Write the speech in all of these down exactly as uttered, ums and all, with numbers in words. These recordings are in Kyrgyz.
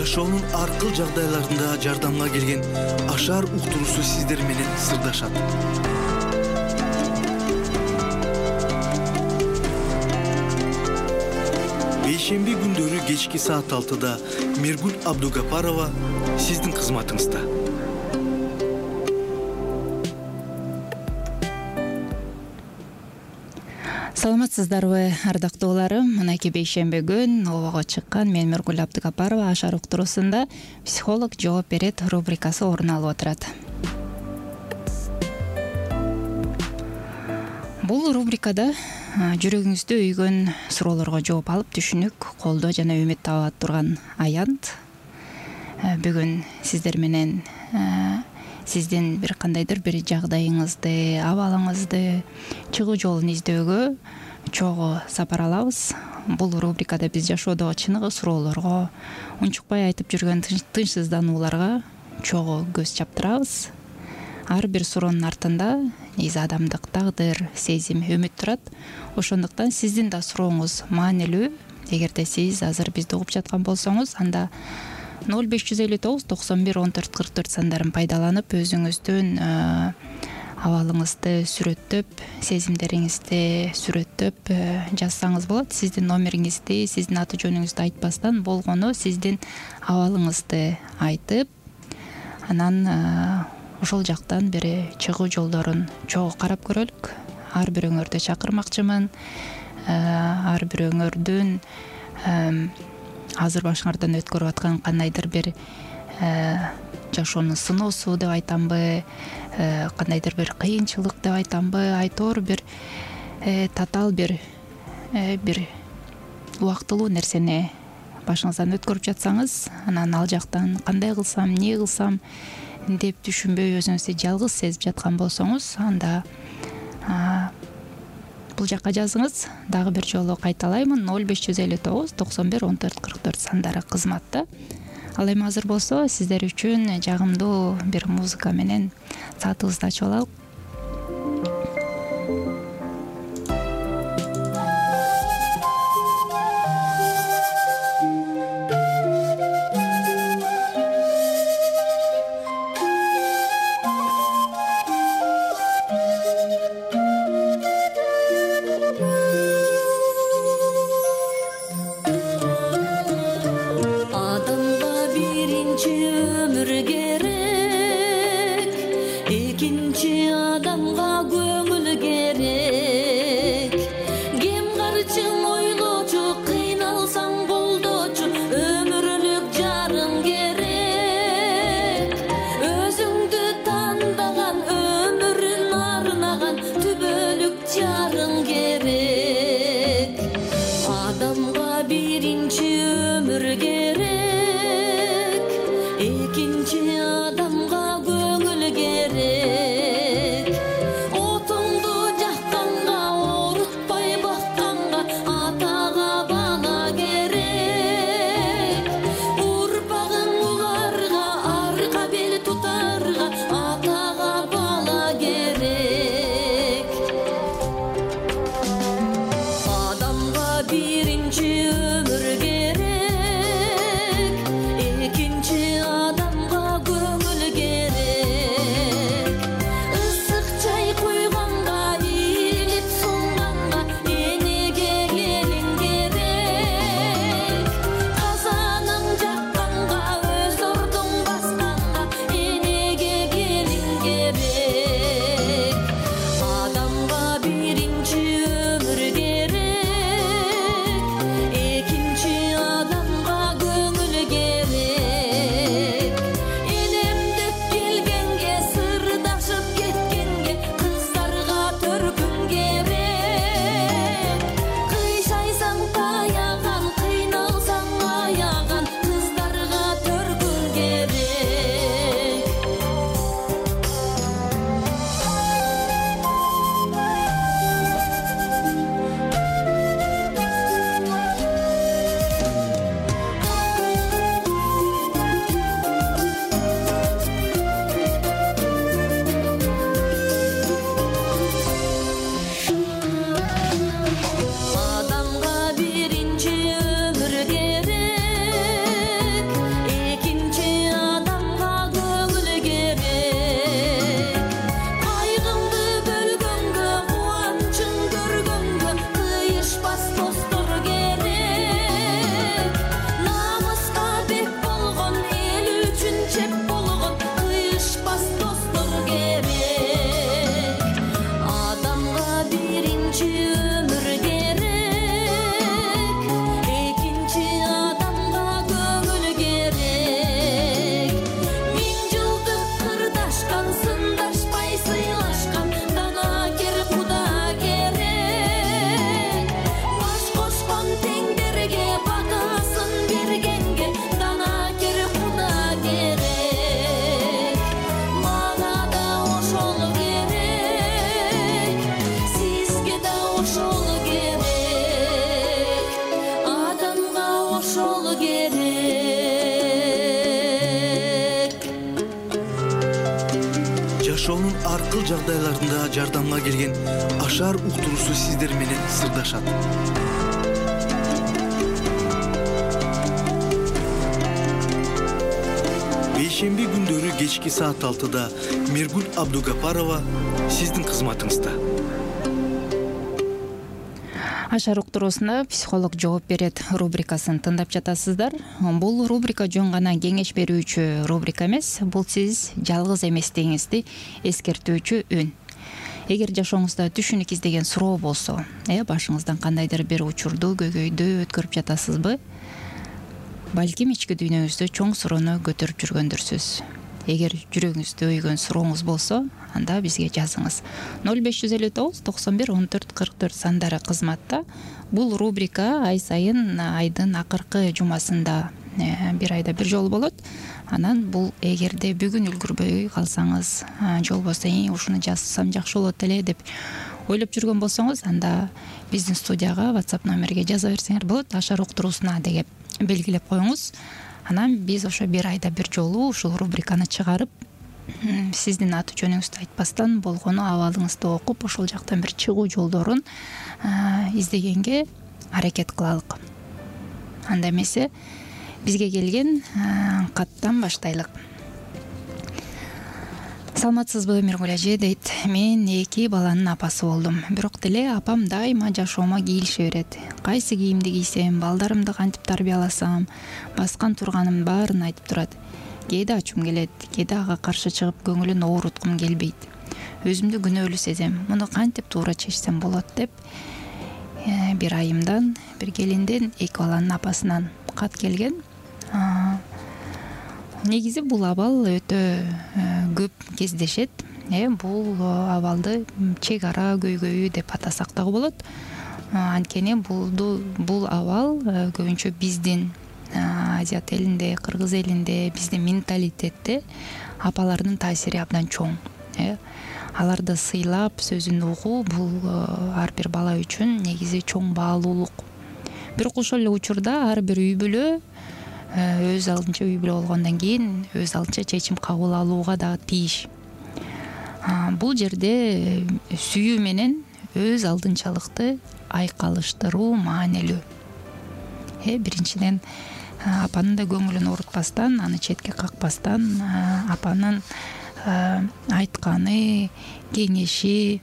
жашоонун ар кыл жагдайларында жардамга келген Ашар уктуруусу сиздер менен сырдашат. Бейшемби күндөрү кечки саат алтыда Миргүл Абдугапарова сиздин кызматыңызда. Саламатсыздарбы, ардактууларым? Мынакей бейшемби күн обого чыккан мен Миргүл Абдугапарова Ашар уктуруусунда психолог жооп берет рубрикасы орун алып отурат. Бул рубрикада жүрөгүңүздө үйгөн суроолорго жооп алып, түшүнүк, колдоо жана үмүт таба турган аянт. Бүгүн сиздер менен сиздин бир кандайдыр бир жагдайыңызды, абалыңызды чыгуу жолун издөөгө чогуу сапар алабыз. Бул рубрикада биз жашоодогу чыныгы суроолорго, унчукпай айтып жүргөн тынчсызданууларга чогуу көз чаптырабыз. Ар бир суроонун артында негизи адамдык тагдыр, сезим, үмүт турат. Ошондуктан сиздин да сурооңуз маанилүү. Эгерде сиз азыр бизди угуп жаткан болсоңуз, анда ноль беш жүз элүү тогуз токсон бир он төрт кырк төрт сандарын пайдаланып, өзүңүздүн абалыңызды сүрөттөп, сезимдериңизди сүрөттөп жазсаңыз болот. Сиздин номериңизди, сиздин аты жөнүңүздү айтпастан, болгону сиздин абалыңызды айтып, анан ошол жактан бери чыгуу жолдорун чогуу карап көрөлүк. Ар бир өңөрдө чакырмакчымын. Ар бир өңөрдүн азыр башыңардан өткөрүп аткан кандайдыр бир жашоонун сыноосу деп айтамбы, кандайдыр бир кыйынчылык деп айтамбы, айтор бир татаал бир бир убактылуу нерсени башыңыздан өткөрүп жатсаңыз, анан ал жактан кандай кылсам, эмне кылсам деп түшүнбөй өзүңүздү жалгыз сезип жаткан болсоңуз, анда бул жакка жазыңыз. Дагы бир жолу кайталаймын: ноль беш жүз элүү тогуз токсон бир он төрт кырк төрт сандары кызматта. Ал эми азыр болсо сиздер үчүн жагымдуу бир музыка менен саатыбызды ачып алалык. Birinci ömür gerek жашоонун ар кыл жагдайларында жардамга келген Ашар уктуруусу сиздер менен сырдашат. Бейшемби күндөрү кечки саат алтыда Миргүл Абдугапарова сиздин кызматыңызда. Ашар уктуруусуна психолог жооп берет рубрикасын тыңдап жатасыздар. Бул рубрика жөн гана кеңеш берүүчү рубрика эмес, бул сиз жалгыз эместигиңизди эскертүүчү үн. Эгер жашооңузда түшүнүк издеген суроо болсо, э башыңыздан кандайдыр бир учурду, көйгөйдү өткөрүп жатасызбы? Балким ички дүйнөңүздө чоң суроону көтөрүп жүргөндүрсүз. Эгер жүрөгүңүздө өйгөн сурооңуз болсо, анда бизге жазыңыз. ноль беш жүз элүү тогуз токсон бир он төрт кырк төрт сандары кызматта. Бул рубрика ай сайын айдын акыркы жумасында бир айда бир жолу болот. Анан бул эгерде бүгүн үлгүрбөй калсаңыз, же болбосо ушуну жазсам жакшы болот эле деп ойлоп жүргөн болсоңуз, анда биздин студияга WhatsApp номерге жаза берсеңер болот. Ашар уктуруусуна деп белгилеп коюңуз. Анан биз ошо бир айда бир жолу ушул рубриканы чыгарып, сиздин аты жөнүңүздү айтпастан болгону абалыңызды окуп, ошол жактан бир чыгуу жолдорун издегенге аракет кылалык. Анда эмесе бизге келген каттан баштайлык. Саламатсызбы, Миргүл эже дейт. Мен эки баланын апасы болдум. Бирок деле апам дайыма жашоомо кийилише берет. Кайсы кийимди кийсем, балдарымды кантип тарбияласам, баскан турганымдын баарын айтып турат. Кээде ачуум келет, кээде ага каршы чыгып көңүлүн ооруткум келбейт. Өзүмдү күнөөлүү сезем. Муну кантип туура чечсем болот деп бир айымдан, бир келинден, эки баланын апасынан кат келген. Негизи бул абал өтө көп кездешет. Э бул абалды чек ара көйгөйү деп атасак дагы болот. Анткени булду бул абал көбүнчө биздин азиат элинде, кыргыз элинде, биздин менталитетте апалардын таасири абдан чоң. Э аларды сыйлап, сөзүн угуу бул ар бир бала үчүн негизи чоң баалуулук. Бирок ошол эле учурда ар бир үй бүлө өз алдынча үй бүлө болгондон кийин өз алдынча чечим кабыл алууга дагы тийиш. Бул жерде сүйүү менен өз алдынчалыкты айкалыштыруу маанилүү. Э биринчиден апанын да көңүлүн оорутпастан, аны четке какпастан, апанын айтканы, кеңеши,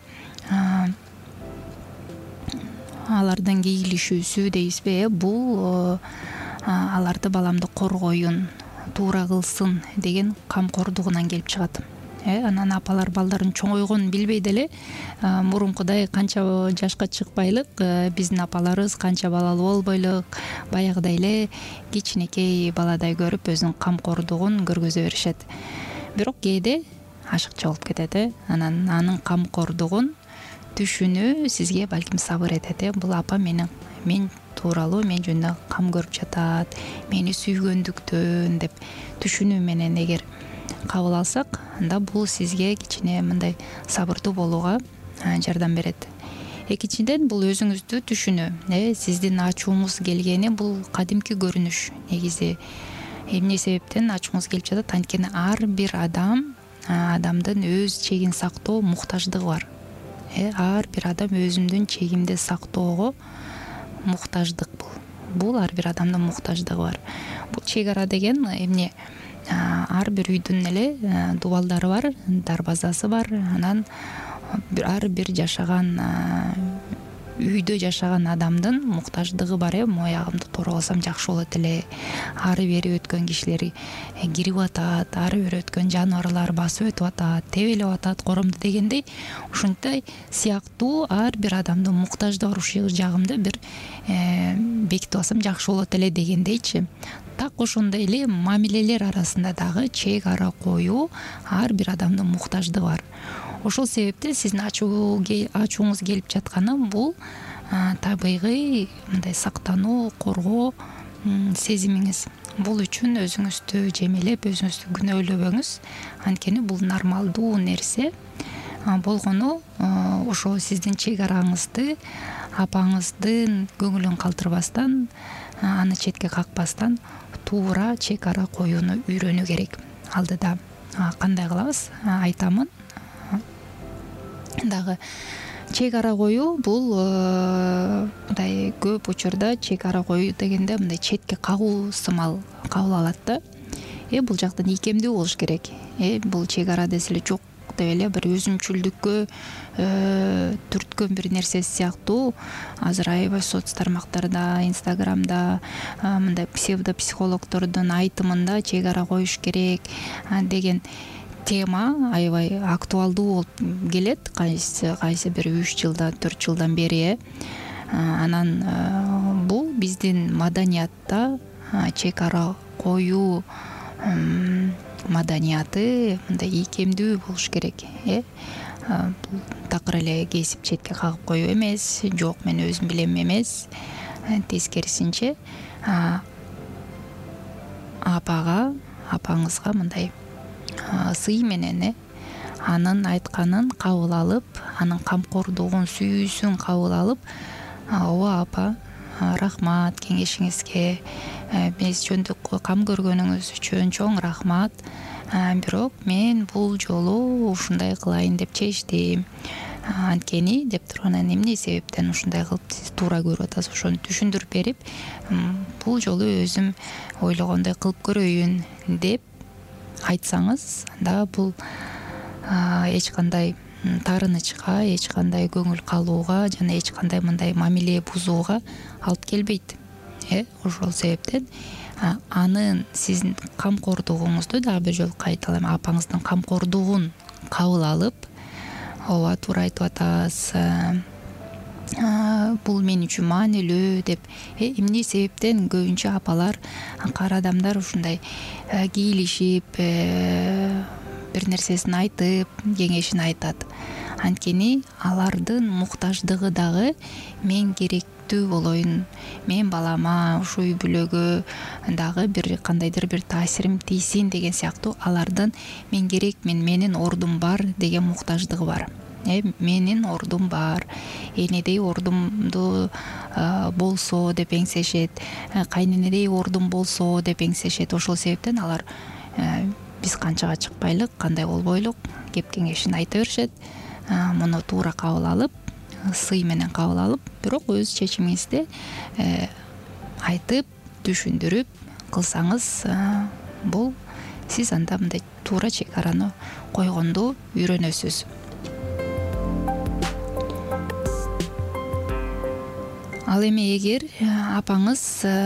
алардын кийилишүүсү дейбизби, бул аларды баламды коргоюн, туура кылсын деген камкордугунан келип чыгат. Э анан апалар балдарын чоңойгонун билбей деле мурункудай канча жашка чыкпайлык, биздин апаларыбыз канча балалуу болбойлук, баягыдай эле кичинекей баладай көрүп өзүнүн камкордугун көргөзө беришет. Бирок кээде ашыкча болуп кетет. Э анан анын камкордугун түшүнүү сизге балким сабыр этет. Бул апа менин мен тууралуу мен жөнүндө кам көрүп жатат, мени сүйгөндүктөн деп түшүнүү менен эгер кабыл алсак, анда бул сизге кичине мындай сабырдуу болууга жардам берет. Экинчиден, бул өзүңүздү түшүнүү. Э сиздин ачууңуз келгени бул кадимки көрүнүш. Негизи эмне себептен ачууңуз келип жатат? Анткени ар бир адам адамдын өз чегин сактоо муктаждыгы бар. Э ар бир адам өзүндүн чегимди сактоого муктаждык бул. Бул ар бир адамдын муктаждыгы бар. Бул чек ара деген эмне? Ар бир үйдүн эле дубалдары бар, дарбазасы бар. Анан ар бир жашаган үйдө жашаган адамдын муктаждыгы бар. Э моягымды туура кылсам жакшы болот эле. Ары бери өткөн кишилер кирип атат, ары бери өткөн жаныбарлар басып өтүп атат, тебелеп атат коромду дегендей, ушундай сыяктуу ар бир адамдын муктаждыгы бар. Ушул жагымды бир бекитип алсам жакшы болот эле дегендейчи. Так ошондой эле мамилелер арасында дагы чек ара коюу ар бир адамдын муктаждыгы бар. Ошол себептен сиздин ачууңуз келип жатканы бул табигый мындай сактануу, коргоо сезимиңиз. Бул үчүн өзүңүздү жемелеп, өзүңүздү күнөөлөбөңүз. Анткени бул нормалдуу нерсе. Болгону ошо сиздин чек араңызды апаңыздын көңүлүн калтырбастан, аны четке какпастан туура чек ара коюуну үйрөнүү керек. Алдыда кандай кылабыз? Айтамын, дагы чек ара коюу бул мындай көп учурда чек ара коюу дегенде мындай четке кагуу сымал кабыл алат да. Э бул жактан ийкемдүү болуш керек. Э бул чек ара десе эле жок деп эле бир өзүмчүлдүккө түрткөн бир нерсе сыяктуу азыр аябай соц тармактарда, инстаграмда мындай псевдопсихологдордун айтымында чек ара коюш керек деген тема аябай актуалдуу болуп келет кайсы кайсы бир үч жылдан төрт жылдан бери. Анан бул биздин маданиятта чек ара коюу маданияты мындай ийкемдүү болуш керек. Э бул такыр эле кесип четке кагып коюу эмес, жок мен өзүм билем эмес. Тескерисинче апага, апаңызга мындай сый менен анын айтканын кабыл алып, анын камкордугун, сүйүүсүн кабыл алып, ооба апа, рахмат кеңешиңизге, биз жөндөккө кам көргөнүңүз үчүн чоң рахмат. Бирок мен бул жолу ушундай кылайын деп чечтим. Анткени деп турганан эмне себептен ушундай кылып сиз туура көрүп атасыз, ошону түшүндүрүп берип, бул жолу өзүм ойлогондой кылып көрөйүн деп айтсаңыз, анда бул эч кандай таарынычка, эч кандай көңүл калууга жана эч кандай мындай мамиле бузууга алып келбейт. Э ошол себептен анын сиздин камкордугуңузду дагы бир жолу кайталайм, апаңыздын камкордугун кабыл алып, ооба туура айтып атасыз, бул мен үчүн маанилүү деп. Эмне себептен көбүнчө апалар, кара адамдар ушундай кийлишип, бир нерсесин айтып, кеңешин айтат. Анткени алардын муктаждыгы дагы мен керектүү болоюн, мен балама, ушу үй бүлөгө дагы бир кандайдыр бир таасирим тийсин деген сыяктуу алардын мен керекмин, менин ордум бар деген муктаждыгы бар. Э менин ордум бар, энедей ордумду болсо деп эңсешет, кайненедей ордум болсо деп эңсешет. Ошол себептен алар биз канчага чыкпайлык, кандай болбойлук кеп кеңешин айта беришет. Муну туура кабыл алып, сый менен кабыл алып, бирок өз чечимиңизди айтып, түшүндүрүп кылсаңыз, бул сиз анда мындай туура чек араны койгонду үйрөнөсүз. Ал эми эгер апаңыз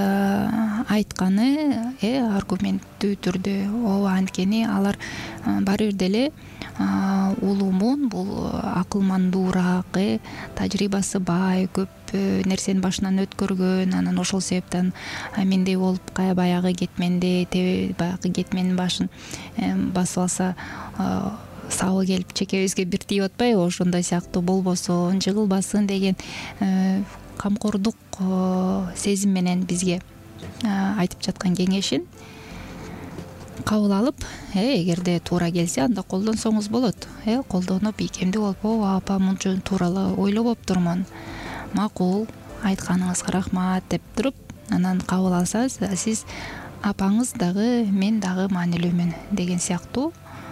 айтканы аргументтүү түрдө, ооба анткени алар баары бир деле улумун, бул акылмандуураак, тажрыйбасы бай, көп нерсени башынан өткөргөн, анан ошол себептен мендей болуп баягы кетменди, баягы кетменин башын басып алса сабы келип чекебизге бир тийип атпайбы, ошондой сыяктуу болбосун, жыгылбасын деген камкордук сезим менен бизге айтып жаткан кеңешин кабыл алып, эгерде туура келсе, анда колдонсоңуз болот. Э колдонуп, ийкемдүү болуп, ооба апа, мынча туурала ойлобоптурмун, макул, айтканыңызга рахмат деп туруп, анан кабыл алсаңыз, сиз апаңыз дагы мен дагы маанилүүмүн деген сыяктуу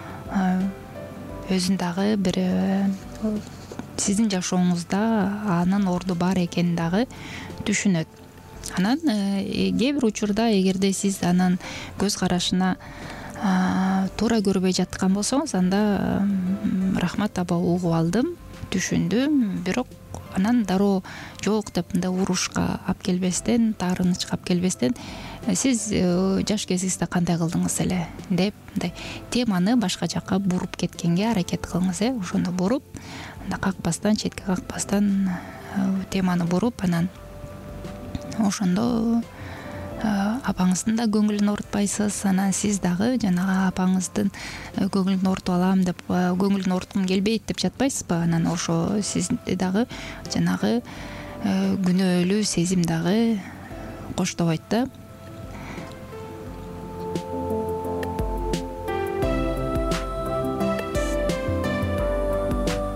өзүн дагы бир сиздин жашооңузда анын орду бар экенин дагы түшүнөт. Анан кээ бир учурда эгерде сиз анын көз карашына туура көрбөй жаткан болсоңуз, анда рахмат апа, угуп алдым, түшүндүм, бирок анан дароо жок деп мындай урушка алып келбестен, таарынычка алып келбестен, сиз жаш кезиңизде кандай кылдыңыз эле деп мындай теманы башка жакка буруп кеткенге аракет кылыңыз. Э ошондо буруп, анда какпастан, четке какпастан теманы буруп, анан ошондо апаңыздын да көңүлүн оорутпайсыз, анан сиз дагы жанагы апаңыздын көңүлүн оорутуп алам деп, көңүлүн ооруткум келбейт деп жатпайсызбы? Анан ошо сизди дагы жанагы күнөөлүү сезим дагы коштобойт да.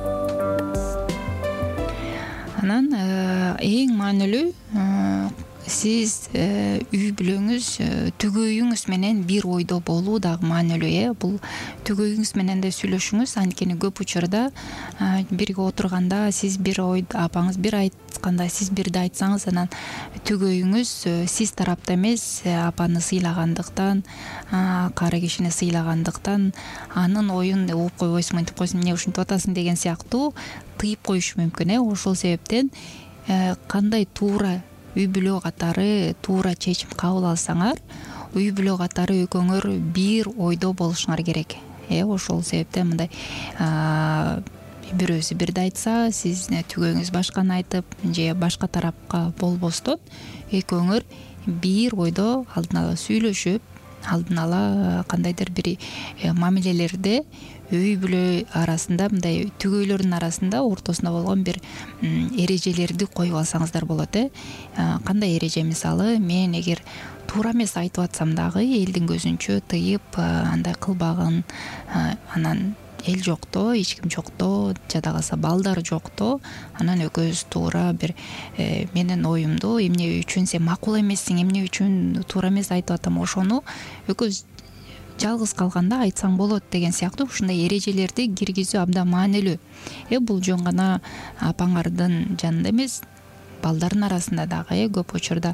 Анан эң маанилүү сиз үй бүлөңүз түгөйүңүз менен бир ойдо болуу дагы маанилүү. Э бул түгөйүңүз менен да сүйлөшүңүз. Анткени көп учурда бирге отурганда сиз бир ой, апаңыз бир айтканда сиз бирди айтсаңыз, анан түгөйүңүз сиз тарапта эмес, апаны сыйлагандыктан, кары кишини сыйлагандыктан анын оюн угуп койбойсуң, мынтип койсуң, эмне ушинтип атасың деген сыяктуу тыйып коюшу мүмкүн. Э ошол себептен кандай туура үй бүлө катары туура чечим кабыл алсаңар, үй бүлө катары экөөңөр бир ойдо болушуңар керек. Э ошол себептен мындай бирөөсү бирди айтса, сиз түгөйүңүз башканы айтып же башка тарапка болбостон экөөңөр бир ойдо алдын ала сүйлөшүп, алдын ала кандайдыр бир мамилелерде үй бүлө арасында, мындай түгөйлөрдүн арасында ортосунда болгон бир эрежелерди коюп алсаңыздар болот. Э кандай эреже? Мисалы, мен эгер туура эмес айтып атсам дагы элдин көзүнчө тыйып андай кылбагын, анан эл жокто, эч ким жокто, жада калса балдар жокто, анан экөөбүз туура бир менин оюмду эмне үчүн сен макул эмессиң, эмне үчүн туура эмес айтып атам, ошону экөөбүз жалгыз калганда айтсаң болот деген сыяктуу ушундай эрежелерди киргизүү абдан маанилүү. Э бул жөн гана апаңардын жанында эмес, балдардын арасында дагы. Э көп учурда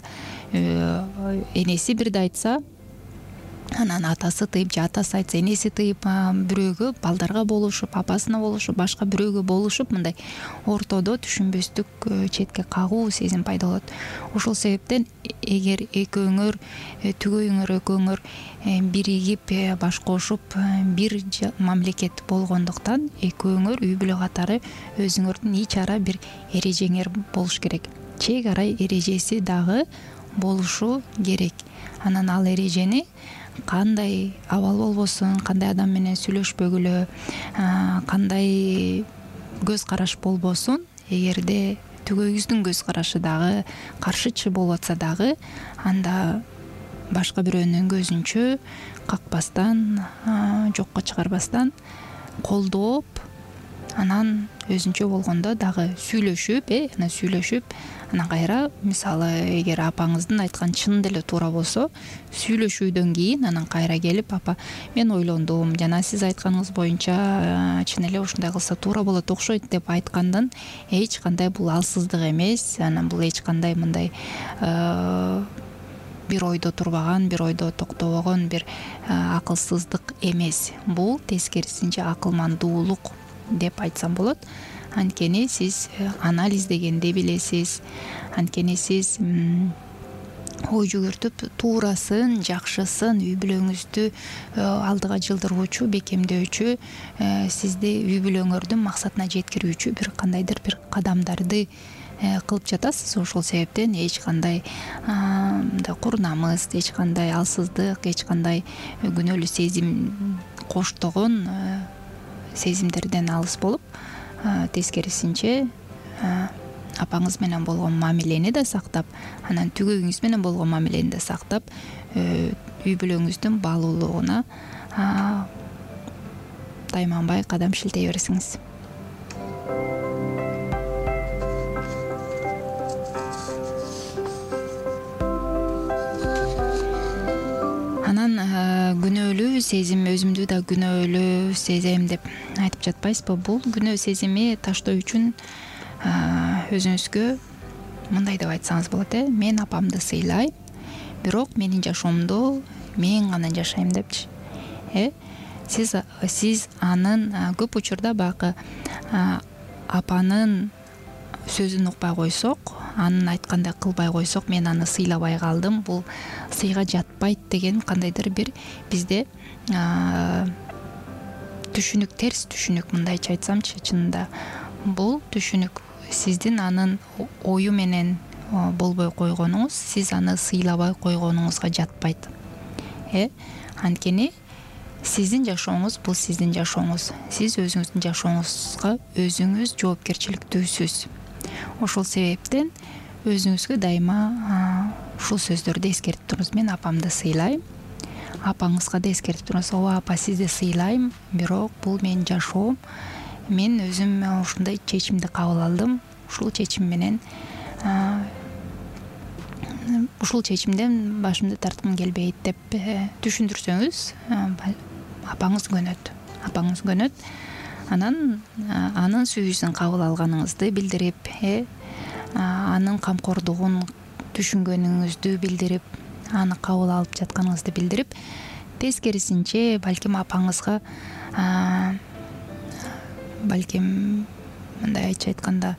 энеси бирди айтса, анан атасы тыйып же атасы айтса энеси тыйып, бирөөгө, балдарга болушуп, апасына болушуп, башка бирөөгө болушуп, мындай ортодо түшүнбөстүк, четке кагуу сезим пайда болот. Ошол себептен эгер экөөңөр, түгөйүңөр экөөңөр биригип, баш кошуп бир мамлекет болгондуктан экөөңөр үй бүлө катары өзүңөрдүн ич ара бир эрежеңер болуш керек. Чек ара эрежеси дагы болушу керек. Анан ал эрежени кандай абал болбосун, кандай адам менен сүйлөшпөгүлө, кандай көз караш болбосун, эгерде түгөйүңүздүн көз карашы дагы каршычы болуп атса дагы, анда башка бирөөнүн көзүнчө какпастан, жокко чыгарбастан колдоп, анан өзүнчө болгондо дагы сүйлөшүп, э анан сүйлөшүп, анан кайра, мисалы, эгер апаңыздын айтканы чын деле туура болсо, сүйлөшүүдөн кийин анан кайра келип, апа, мен ойлондум, жана сиз айтканыңыз боюнча чын эле ушундай кылса туура болот окшойт деп айткандан эч кандай бул алсыздык эмес, анан бул эч кандай мындай бир ойдо турбаган, бир ойдо токтобогон бир акылсыздык эмес. Бул тескерисинче акылмандуулук деп айтсам болот. Анткени сиз анализдегенди билесиз, анткени сиз ой жүгүртүп, туурасын, жакшысын, үй бүлөңүздү алдыга жылдыруучу, бекемдөөчү, сизди үй бүлөңөрдүн максатына жеткирүүчү бир кандайдыр бир кадамдарды кылып жатасыз. Ошол себептен эч кандай курунамыз, эч кандай алсыздык, эч кандай күнөөлүү сезим коштогон сезимдерден алыс болуп, тескерисинче апаңыз менен болгон мамилени да сактап, анан түгөйүңүз менен болгон мамилени да сактап, үй бүлөңүздүн баалуулугуна тайманбай кадам шилтей берсиңиз. Анан күнөөлүү сезим, өзүмдү да күнөөлүү сезем деп айтып жатпайсызбы? Бул күнөө сезими таштоо үчүн өзүңүзгө мындай деп айтсаңыз болот. Э мен апамды сыйлайм, бирок менин жашоомдо мен гана жашайм депчи. Э сиз сиз анын көп учурда баягы апанын сөзүн укпай койсок, анын айткандай кылбай койсок, мен аны сыйлабай калдым, бул сыйга жатпайт деген кандайдыр бир бизде түшүнүк, терс түшүнүк, мындайча айтсамчы, чынында бул түшүнүк сиздин анын ою менен болбой койгонуңуз, сиз аны сыйлабай койгонуңузга жатпайт. Э анткени сиздин жашооңуз бул сиздин жашооңуз. Сиз өзүңүздүн жашооңузга өзүңүз жоопкерчиликтүүсүз. Ошол себептен өзүңүзгө дайыма ушул сөздөрдү эскертип туруңуз. Мен апамды сыйлайм. Апаңызга да эскертип туруңуз. Ооба, апа, сизди сыйлайм, бирок бул менин жашоом. Мен өзүм ушундай чечимди кабыл алдым. Ушул чечим менен ушул чечимден башымды тарткым келбейт деп түшүндүрсөңүз, апаңыз көнөт. Апаңыз көнөт. Анан анын сүйүүсүн кабыл алганыңызды билдирип, анын камкордугун түшүнгөнүңүздү билдирип, аны кабыл алып жатканыңызды билдирип, тескерисинче балким апаңызга балким мындай айтча айтканда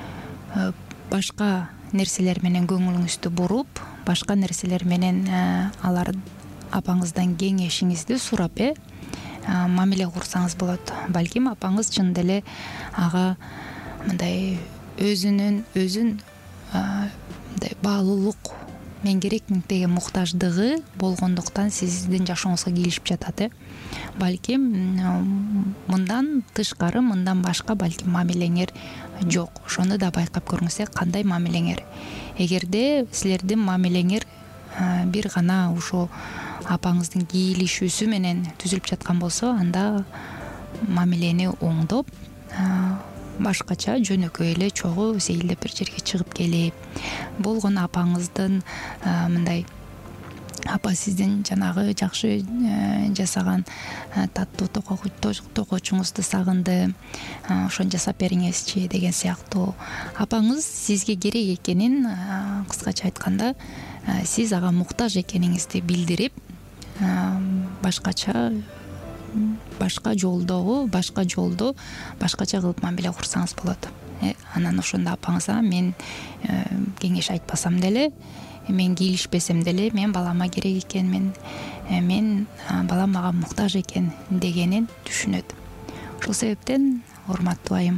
башка нерселер менен көңүлүңүздү буруп, башка нерселер менен алар апаңыздан кеңешиңизди сурап, э мамиле курсаңыз болот. Балким апаңыз чын деле ага мындай өзүнүн өзүн мындай баалуулук мен керекмин деген муктаждыгы болгондуктан сиздин жашооңузга кийлишип жатат, э балким мындан тышкары, мындан башка балким мамилеңер жок. Ошону да байкап көрүңүз, кандай мамилеңер. Эгерде силердин мамилеңер бир гана ушул апаңыздын кийлишүүсү менен түзүлүп жаткан болсо, анда мамилени оңдоп, башкача жөнөкөй эле чогуу сейилдеп бир жерге чыгып келип, болгону апаңыздын мындай апа сиздин жанагы жакшы жасаган таттуу токочуңузду сагындым, ошону жасап бериңизчи деген сыяктуу. Апаңыз сизге керек экенин, кыскача айтканда, сиз ага муктаж экениңизди билдирип, башкача башка жолдогу, башка жолдо башкача кылып мамиле курсаңыз болот. Анан ошондо апаңызга мен кеңеш айтпасам деле, мен кийлишпесем деле, мен балама керек экенмин, мен балам мага муктаж экен дегенин түшүнөт. Ошол себептен, урматтуу айым,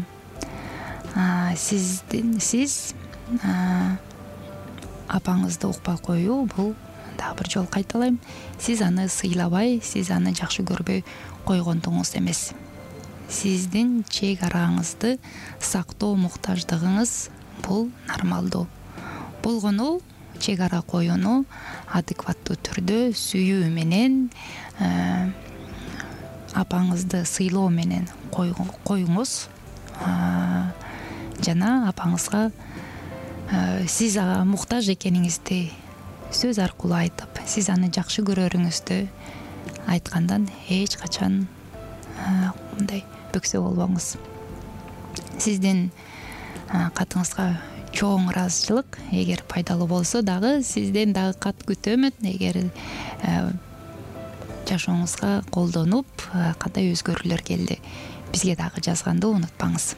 сиздин сиз апаңызды укпай коюу бул, дагы бир жолу кайталайм, сиз аны сыйлабай, сиз аны жакшы көрбөй койгондугуңуз эмес. Сиздин чек араңызды сактоо муктаждыгыңыз бул нормалдуу. Болгону чек ара коюуну адекваттуу түрдө сүйүү менен, апаңызды сыйлоо менен коюңуз, жана апаңызга сиз ага муктаж экениңизди сөз аркылуу айтып, сиз аны жакшы көрөрүңүздү айткандан эч качан мындай бөксө болбоңуз. Сиздин катыңызга чоң ыраазычылык, эгер пайдалуу болсо дагы сизден дагы кат күтөмүн. Эгер жашооңузга колдонуп, кандай өзгөрүүлөр келди, бизге дагы жазганды унутпаңыз.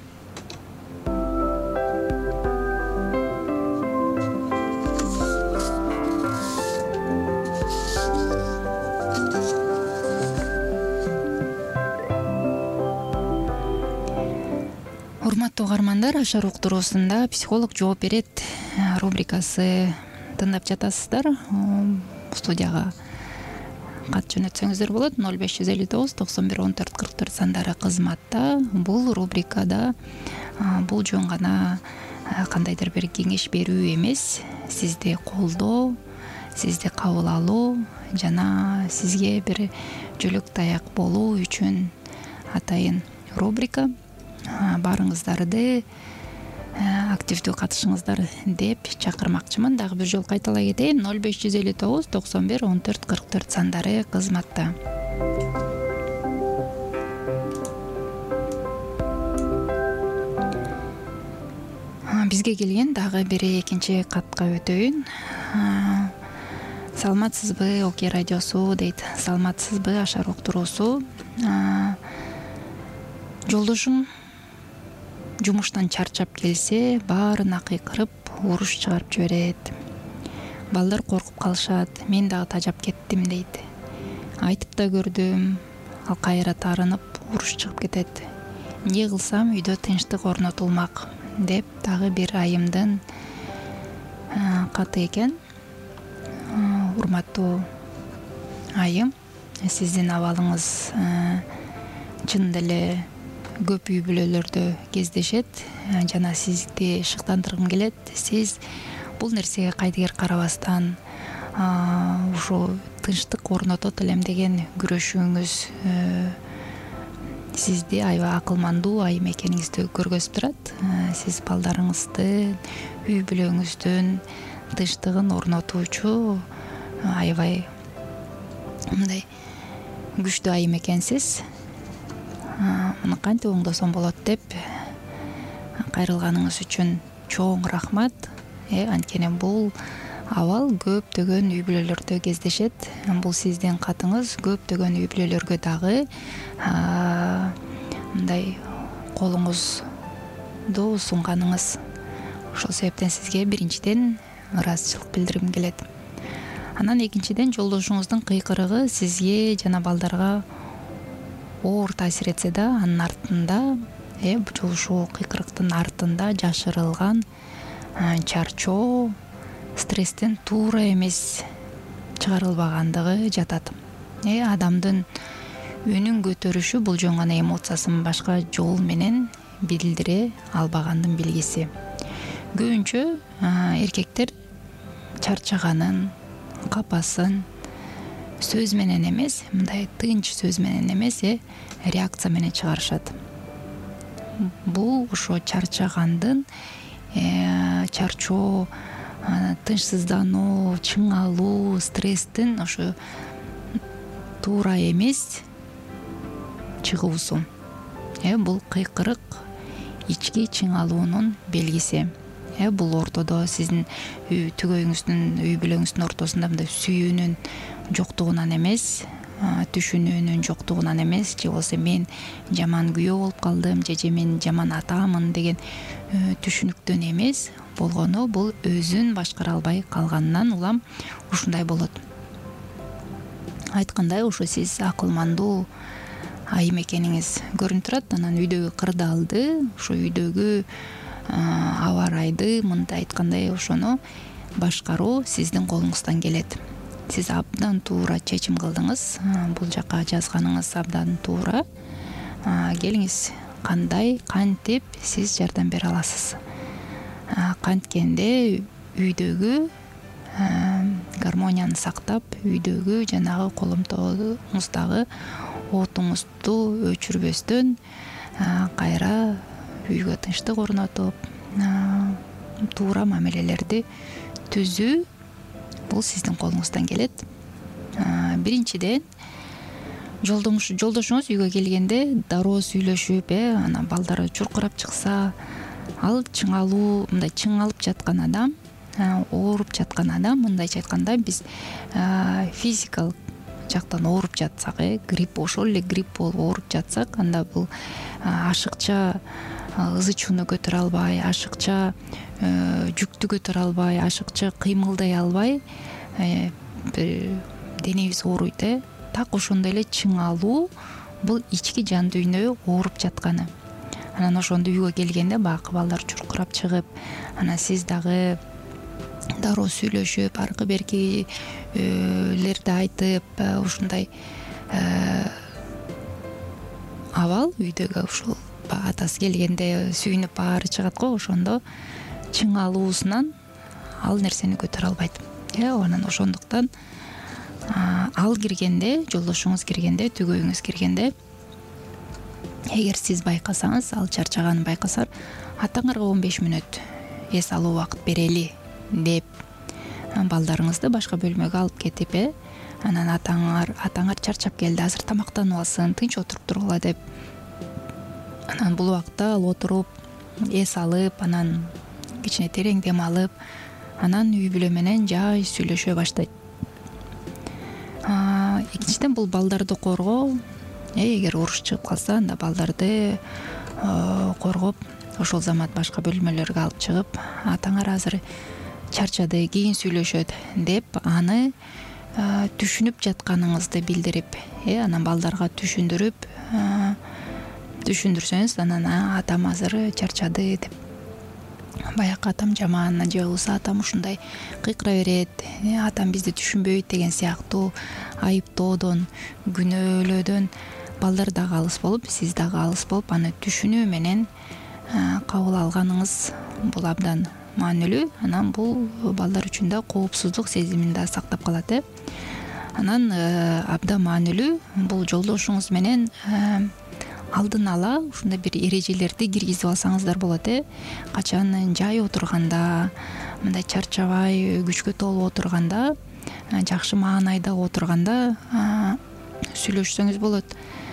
Урматтуу угармандар, Ашар уктуруусунда психолог жооп берет рубрикасы тыңдап жатасыздар. Студияга кат жөнөтсөңүздөр болот. ноль беш жүз элүү тогуз токсон бир он төрт кырк төрт сандары кызматта. Бул рубрикада бул жөн гана кандайдыр бир кеңеш берүү эмес, сизди колдоо, сизди кабыл алуу жана сизге бир жөлөк таяк болуу үчүн атайын рубрика. Барыңыздарды активдүү катышыңыздар деп чакырмакчымын. Дагы бир жолу кайталай кетейин. ноль беш жүз элүү тогуз токсон бир он төрт кырк төрт сандары кызматта. Бизге келген дагы бир экинчи катка өтөйүн. Саламатсызбы, Оке радиосу дейт. Саламатсызбы, Ашар уктуруусу. Жолдошум жумуштан чарчап келсе, баарына кыйкырып, уруш чыгарып жиберет. Балдар коркуп калышат, мен дагы тажап кеттим дейт. Айтып да көрдүм, ал кайра тарынып, уруш чыгып кетет. Эмне кылсам үйдө тынчтык орнотулмак деп дагы бир айымдын каты экен. Урматтуу айым, сиздин абалыңыз чын деле көп үй бүлөлөрдө кездешет жана сизди шыктандыргым келет. Сиз бул нерсеге кайдыгер карабастан ушу тынчтык орнотот элем деген күрөшүүңүз сизди аябай акылмандуу айым экениңизди көргөзүп турат. Сиз балдарыңызды, үй бүлөңүздүн тынчтыгын орнотуучу аябай мындай күчтүү айым экенсиз. Муну кантип оңдосом болот деп кайрылганыңыз үчүн чоң рахмат. Анткени бул абал көптөгөн үй бүлөлөрдө кездешет. Бул сиздин катыңыз көптөгөн үй бүлөлөргө дагы мындай колуңузду сунганыңыз. Ошол себептен сизге биринчиден ыраазычылык билдиргим келет. Анан экинчиден жолдошуңуздун кыйкырыгы сизге жана балдарга оор таасир этсе да, анын артында ушул кыйкырыктын артында жашырылган чарчоо, стресстен туура эмес чыгарылбагандыгы жатат. Адамдын үнүн көтөрүшү бул жөн гана эмоциясын башка жол менен билдире албагандын белгиси. Көбүнчө эркектер чарчаганын, капасын сөз менен эмес, мындай тынч сөз менен эмес, реакция менен чыгарышат. Бул ошо чарчагандын, чарчоо, тынчсыздануу, чыңалуу, стресстин ошо туура эмес чыгуусу. Бул кыйкырык ички чыңалуунун белгиси. Бул ортодо сиздин төгөйүңүздүн, үй бүлөңүздүн ортосунда мындай сүйүүнүн жоктугунан эмес, түшүнүүнүн жоктугунан эмес, же болбосо мен жаман күйөө болуп калдым, же мен жаман атамын деген түшүнүктөн эмес болгону, бул өзүн башкара албай калганынан улам ушундай болот. Айткандай, ошо сиз акылмандуу айым экениңиз көрүнүп турат. Анан үйдөгү кырдаалды, ошо үйдөгү аба ырайды, мындай айткандай, ошону башкаруу сиздин колуңуздан келет. Сиз абдан туура чечим кылдыңыз. Бул жака жазганыңыз абдан туура. Келиңиз, кандай, кантип сиз жардам бере аласыз? Канткенде үйдөгү гармонияны сактап, үйдөгү жанагы колумтооңуздагы отуңузду өчүрбөстөн кайра үйгө тынчтык орнотуп, туура мамилелерди түзүү, бул сиздин колуңуздан келет. Биринчиден, жолдошуңуз үйгө келгенде дароо сүйлөшүп, анан балдары чуркурап чыкса, ал чыңалуу, мындай чыңалып жаткан адам, ооруп жаткан адам, мындайча айтканда, биз физикалык жактан ооруп жатсак, грипп, ошол эле грипп болуп ооруп жатсак, анда бул ашыкча ызы чууну көтөрө албай, ашыкча жүктү көтөрө албай, ашыкча кыймылдай албай денебиз ооруйт. Так ошондой эле чыңалуу бул ички жан дүйнө ооруп жатканы. Анан ошондо үйгө келгенде баягы балдар чуркурап чыгып, анан сиз дагы дароо сүйлөшүп, аркы берки лерди айтып, ушундай абал үйдөгү ушул атасы келгенде сүйүнүп баары чыгат го, ошондо чыңалуусунан ал нерсени көтөрө албайт. Анан ошондуктан ал киргенде, жолдошуңуз киргенде, төгөйүңүз киргенде, эгер сиз байкасаңыз, ал чарчаганын байкасар, атаңарга он беш мүнөт эс алуу убакыт берели деп балдарыңызды башка бөлмөгө алып кетип, анан атаңар атаңар чарчап келди, азыр тамактанып алсын, тынч отуруп тургула деп, анан бул убакта ал отуруп, эс алып, анан кичине терең дем алып, анан үй бүлө менен жай сүйлөшө баштайт. Экинчиден, бул балдарды коргоо. Эгер уруш чыгып калса, анда балдарды коргоп, ошол замат башка бөлмөлөргө алып чыгып, атаңар азыр чарчады, кийин сүйлөшөт деп, аны түшүнүп жатканыңызды билдирип, анан балдарга түшүндүрүп, түшүндүрсөңүз, анан атам азыр чарчады деп, баягы атам жаман, же болбосо атам ушундай кыйкыра берет, атам бизди түшүнбөйт деген сыяктуу айыптоодон, күнөөлөөдөн балдар дагы алыс болуп, сиз дагы алыс болуп, аны түшүнүү менен кабыл алганыңыз бул абдан маанилүү. Анан бул балдар үчүн да коопсуздук сезимин да сактап калат. Анан абдан маанилүү бул жолдошуңуз менен алдын ала ушундай бир эрежелерди киргизип алсаңыздар болот. Качан жай отурганда, мындай чарчабай күчкө толуп отурганда, жакшы маанайда отурганда сүйлөшсөңүз болот.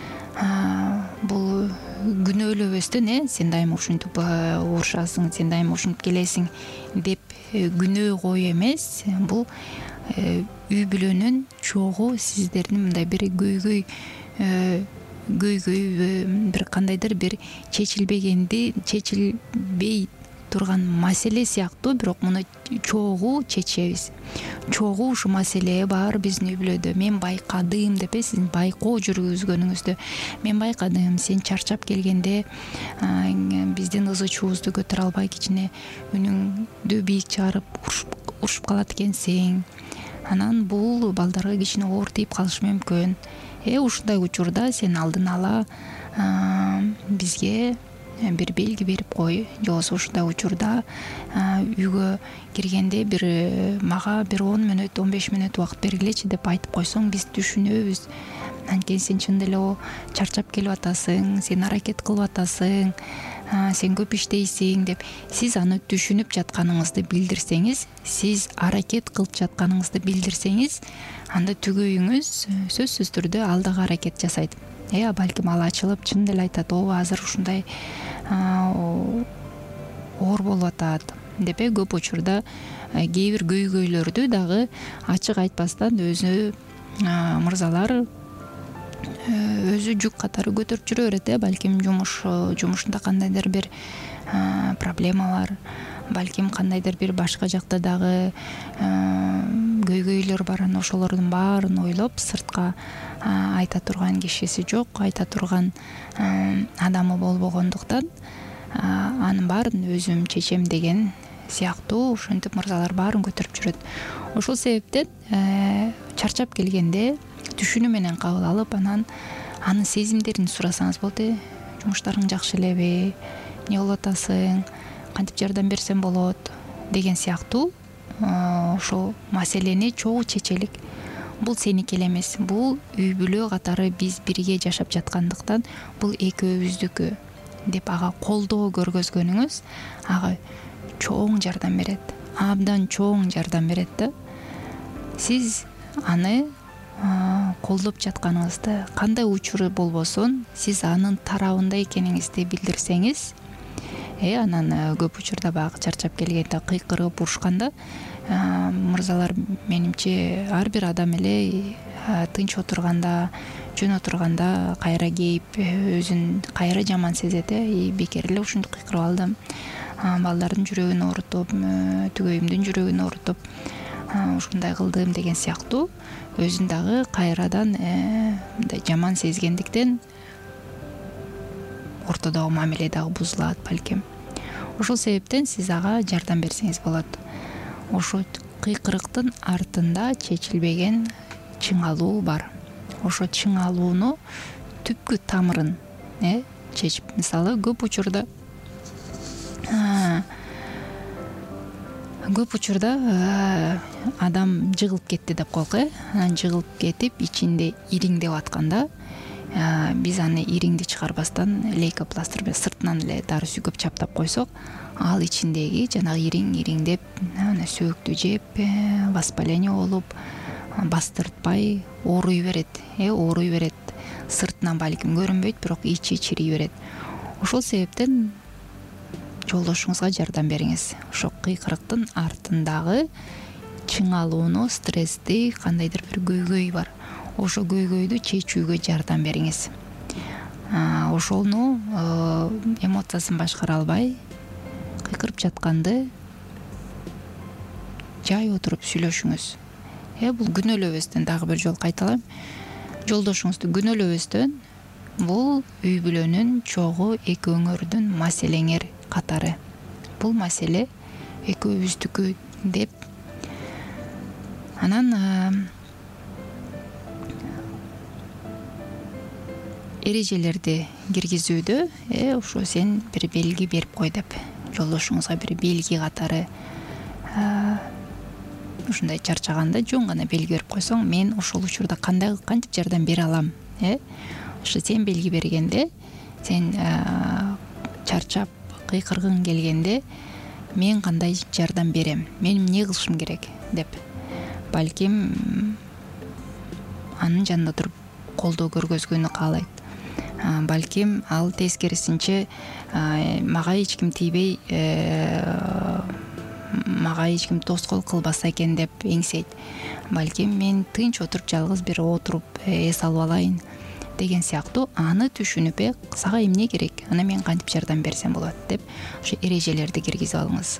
Бул күнөөлөбөстөн, э сен дайыма ушинтип урушасың, сен дайыма ушинтип келесиң деп күнөө кою эмес. Бул үй бүлөнүн чогуу сиздердин мындай бир көйгөй көйгөй бир кандайдыр бир чечилбегенди чечилбей турган маселе сыяктуу, бирок муну чогуу чечебиз. Чогуу ушу маселе бар биздин үй бүлөдө. Мен байкадым деп, сиздин байкоо жүргүзгөнүңүздө мен байкадым, сен чарчап келгенде биздин ызы чуубузду көтөрө албай кичине үнүңдү бийик чыгарып урушуп калат экенсиң. Анан бул балдарга кичине оор тийип калышы мүмкүн. Э ушундай учурда сен алдын ала бизге бир белги берип кой, же болбосо ушундай учурда үйгө киргенде бир мага бир он мүнөт он беш мүнөт убакыт бергилечи деп айтып койсоң, биз түшүнөбүз. Анткени сен чындап эле чарчап келип атасың, сен аракет кылып атасың, сен көп иштейсиң деп сиз аны түшүнүп жатканыңызды билдирсеңиз, сиз аракет кылып жатканыңызды билдирсеңиз, анда түгөйүңүз сөзсүз түрдө ал дагы аракет жасайт. Э балким ал ачылып чын эле айтат, ооба азыр ушундай оор болуп атат деп. Э көп учурда кээ бир көйгөйлөрдү дагы ачык айтпастан өзү мырзалар өзү жүк катары көтөрүп жүрө берет. Э балким жумуш жумушунда кандайдыр бир проблема бар, балким кандайдыр бир башка жакта дагы көйгөйлөр бар. Анан ошолордун баарын ойлоп сыртка айта турган кишиси жок, айта турган адамы болбогондуктан анын баарын өзүм чечем деген сыяктуу ушинтип мырзалар баарын көтөрүп жүрөт. Ошол себептен чарчап келгенде түшүнүү менен кабыл алып, анан анын сезимдерин сурасаңыз болот. Э жумуштарың жакшы элеби, эмне кылып атасың, кантип жардам берсем болот деген сыяктуу ошол маселени чогуу чечелик. Бул сеники эле эмес, бул үй бүлө катары биз бирге жашап жаткандыктан бул экөөбүздүкү деп ага колдоо көргөзгөнүңүз ага чоң жардам берет, абдан чоң жардам берет да. Сиз аны колдоп жатканыңызды, кандай учуру болбосун, сиз анын тарабында экениңизди билдирсеңиз, э анан көп учурда баягы чарчап келгенде кыйкырып урушканда мырзалар менимче ар бир адам эле тынч отурганда, жөн отурганда кайра кейип өзүн кайра жаман сезет. Э бекер эле ушинтип кыйкырып алдым, балдардын жүрөгүн оорутуп, түгөйүмдүн жүрөгүн оорутуп ушундай кылдым деген сыяктуу өзүн дагы кайрадан мындай жаман сезгендиктен ортодогу мамиле дагы бузулат балким. Ошол себептен сиз ага жардам берсеңиз болот. Ошо кыйкырыктын артында чечилбеген чыңалуу бар. Ошо чыңалууну түпкү тамырын э чечип, мисалы көп учурда көп учурда адам жыгылып кетти деп коелук. Э анан жыгылып кетип ичинде ириңдеп атканда биз аны ириңди чыгарбастан лейкопластыр менен сыртынан эле дары сүйкөп чаптап койсок, ал ичиндеги жанагы ириң ириңдеп сөөктү жеп, воспаление болуп, бастыртпай ооруй берет. Э ооруй берет. Сыртынан балким көрүнбөйт, бирок ичи чирий берет. Ошол себептен жолдошуңузга жардам бериңиз. Ошо кыйкырыктын артындагы чыңалууну, стрессти, кандайдыр бир көйгөй бар. Ошо көйгөйдү чечүүгө жардам бериңиз. Ошону эмоциясын башкара албай кыйкырып жатканды жай отуруп сүйлөшүңүз. Э бул күнөөлөбөстөн, дагы бир жолу кайталайм, жолдошуңузду күнөөлөбөстөн бул үй бүлөнүн чогуу экөөңөрдүн маселеңер катары. Бул маселе экөөбүздүкү деп анан эрежелерди киргизүүдө э ошо сен бир белги берип кой деп, жолдошуңузга бир белги катары ушундай чарчаганда жөн гана белги берип койсоң, мен ошол учурда кандай кантип жардам бере алам, э ошо сен белги бергенде, сен чарчап кыйкыргың келгенде мен кандай жардам берем, мен эмне кылышым керек деп балким анын жанында туруп колдоо көргөзгөнү каалайт. Балким ал тескерисинче мага эч ким тийбей, мага эч ким тоскоол кылбаса экен деп эңсейт. Балким мен тынч отуруп жалгыз бир отуруп эс алып алайын деген сыяктуу аны түшүнүп, э сага эмне керек, ана мен кантип жардам берсем болот деп ошо эрежелерди киргизип алыңыз.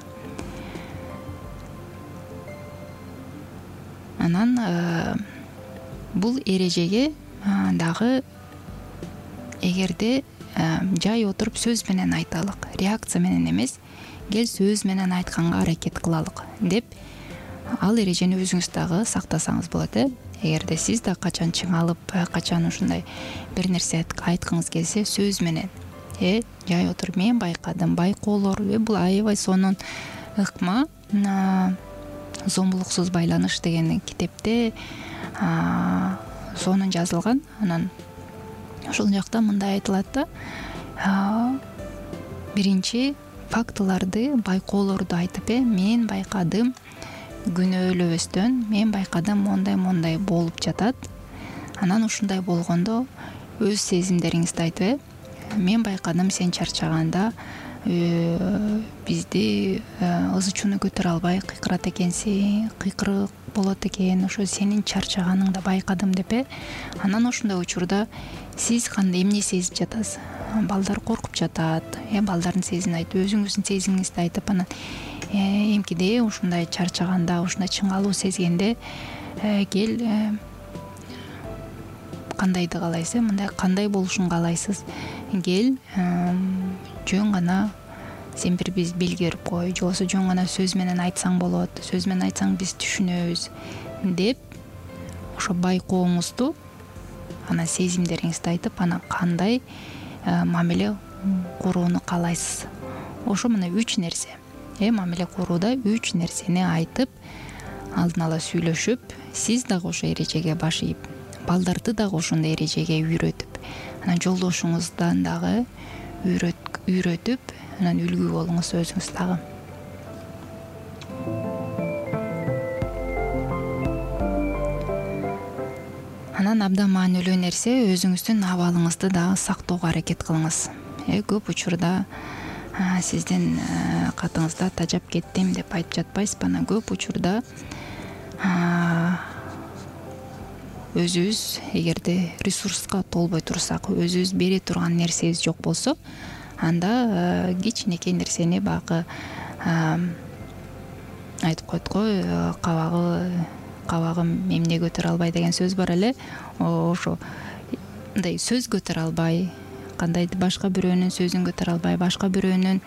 Анан бул эрежеге дагы эгерде жай отуруп сөз менен айталык, реакция менен эмес, кел сөз менен айтканга аракет кылалык деп ал эрежени өзүңүз дагы сактасаңыз болот. Э эгерде сиз да качан чыңалып, качан ушундай бир нерсе айткыңыз келсе, сөз менен э жай отуруп мен байкадым, байкоолор, э бул аябай сонун ыкма зомбулуксуз байланыш деген китепте сонун жазылган. Анан ошол жакта мындай айтылат да, биринчи фактыларды, байкоолорду айтып, э мен байкадым, күнөөлөбөстөн мен байкадым, мондай мондай болуп жатат. Анан ушундай болгондо өз сезимдериңизди айтып, э мен байкадым сен чарчаганда бизди ызы чууну көтөрө албай кыйкырат экенсиң, кыйкырык болот экен, ошо сенин чарчаганыңды байкадым деп, э анан ошондой учурда сиз кандай эмне сезип жатасыз? Балдар коркуп жатат, э балдардын сезимин айтып, өзүңүздүн сезимиңизди айтып, анан эмкиде ушундай чарчаганда, ушундай чыңалуу сезгенде кел кандайды каалайсыз, мындай кандай болушун каалайсыз, кел жөн гана сен бир биз белги берип кой, же болбосо жөн гана сөз менен айтсаң болот, сөз менен айтсаң биз түшүнөбүз деп ошо байкооңузду, анан сезимдериңизди айтып, анан кандай мамиле курууну каалайсыз. Ошо мына үч нерсе. Э мамиле курууда үч нерсени айтып, алдын ала сүйлөшүп, сиз дагы ошо эрежеге баш ийип, балдарды дагы ошондой эрежеге үйрөтүп, анан жолдошуңуздан дагы үйрөтүп, анан үлгү болуңуз өзүңүз дагы. Анан абдан маанилүү нерсе, өзүңүздүн абалыңызды дагы сактоого аракет кылыңыз. Э көп учурда сиздин катыңызда тажап кеттим деп айтып жатпайсызбы? Анан көп учурда өзүбүз эгерде ресурска толбой турсак, өзүбүз бере турган нерсебиз жок болсо, анда кичинекей нерсени багы айтып коет го, кабагы кабагым эмне көтөрө албай деген сөз бар эле. Ошо мындай сөз көтөрө албай, кандайдыр башка бирөөнүн сөзүн көтөрө албай, башка бирөөнүн